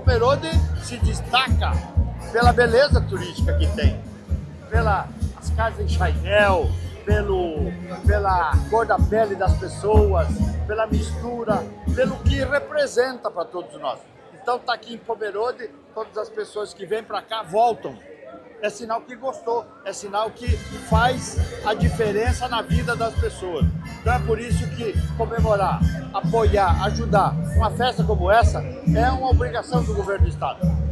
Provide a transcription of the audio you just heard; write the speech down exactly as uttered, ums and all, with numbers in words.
Pomerode se destaca pela beleza turística que tem, pelas casas em Chainel, pelo, pela cor da pele das pessoas, pela mistura, pelo que representa para todos nós. Então tá aqui em Pomerode, todas as pessoas que vêm para cá voltam. É sinal que gostou, é sinal que faz a diferença na vida das pessoas. Então é por isso que comemorar, apoiar, ajudar uma festa como essa é uma obrigação do governo do estado.